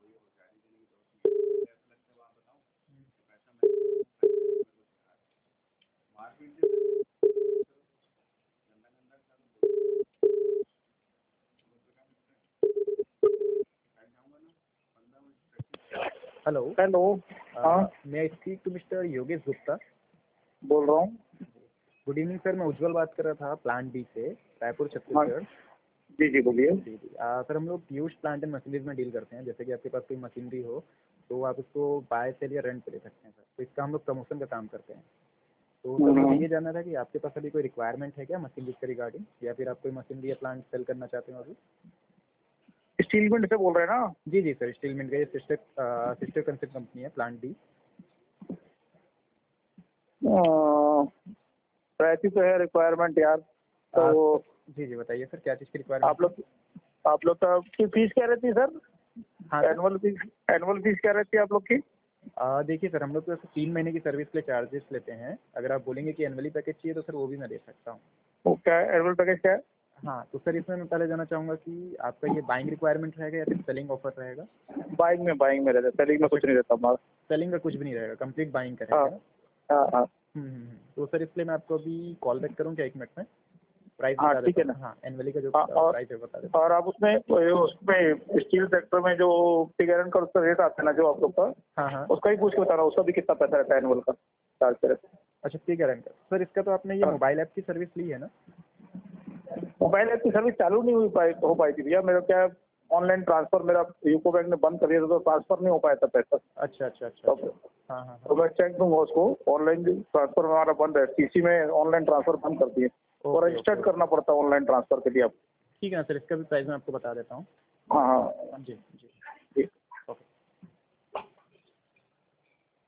Hello. Hello. हाँ, may I speak to mister Yogesh Gupta. बोल रहा हूँ। गुड इवनिंग सर, मैं उज्जवल बात कर रहा था प्लांट बी से, रायपुर हाँ, छत्तीसगढ़। जी जी बोलिए। जी जी। सर हम लोग पीयूष प्लांट एंड मशीनरीज में डील करते हैं। जैसे कि आपके पास कोई मशीनरी हो तो आप उसको बाय सेल या रेंट पे ले सकते हैं सर। तो इसका हम लोग प्रमोशन का काम करते हैं। तो सर मुझे ये जानना था कि आपके पास अभी कोई रिक्वायरमेंट है क्या मशीनरी के रिगार्डिंग, या फिर आप कोई मशीनरी या प्लांट सेल करना चाहते हो अभी? स्टील मिल से बोल रहे हैं ना? जी जी सर, स्टील मिल का ये सिस्टर कंसेप्ट कंपनी है प्लांट बी। रहती तो है रिक्वायरमेंट यार। तो जी जी बताइए सर, क्या चीज़ की रिक्वायरमेंट? आप लोग का फीस क्या रहती है सर? हाँ एनुअल फीस क्या रहती है आप लोग की? देखिए सर, हम लोग तो ऐसे 3 महीने की सर्विस के लिए चार्जेस लेते हैं। अगर आप बोलेंगे कि एनुअली पैकेज चाहिए तो सर वो भी मैं दे सकता हूँ। वो क्या है, एनुअल पैकेज क्या है? हाँ तो सर इसमें मैं पहले जानना चाहूँगा कि आपका ये बाइंग रिक्वायरमेंट रहेगा या फिर सेलिंग ऑफर रहेगा? बाइंग में रहता है, सेलिंग में कुछ नहीं रहता हमारा। सेलिंग का कुछ भी नहीं रहेगा, कंप्लीट बाइंग का हाँ रहेगा। हाँ हाँ तो सर इसलिए मैं आपको अभी कॉल बैक करूँ क्या 1 मिनट में? प्राइस हाँ, बता ठीक देता है हूँ। ना। हाँ एनुअली का जो हाँ, प्राइस है बता देता और आप उसमें स्टील सेक्टर में जो पिग आयरन का उसका रेट आता है ना जो आप लोग का, हूँ। हाँ हाँ। उसका ही पूछ के बताना, उसका भी कितना पैसा रहता है एनुअल का चार्ज रहता है। अच्छा ठीक है रैंक सर, इसका तो आपने ये हाँ। मोबाइल ऐप की सर्विस ली है ना? मोबाइल ऐप की सर्विस चालू नहीं हो पाई थी भैया। मेरा क्या ऑनलाइन ट्रांसफर मेरा यूको बैंक ने बंद कर दिया था, तो ट्रांसफर नहीं हो पाया था पैसा। अच्छा अच्छा अच्छा अच्छा। हाँ हाँ तो हाँ। मैं चेक दूंगा उसको। ऑनलाइन ट्रांसफर हमारा बंद है, सीसी में ऑनलाइन ट्रांसफर बंद कर दिए और ओके रजिस्टर्ड करना पड़ता है ऑनलाइन ट्रांसफर के लिए आप। ठीक है ना सर, इसका भी प्राइस मैं आपको बता देता हूँ। हाँ हाँ। जी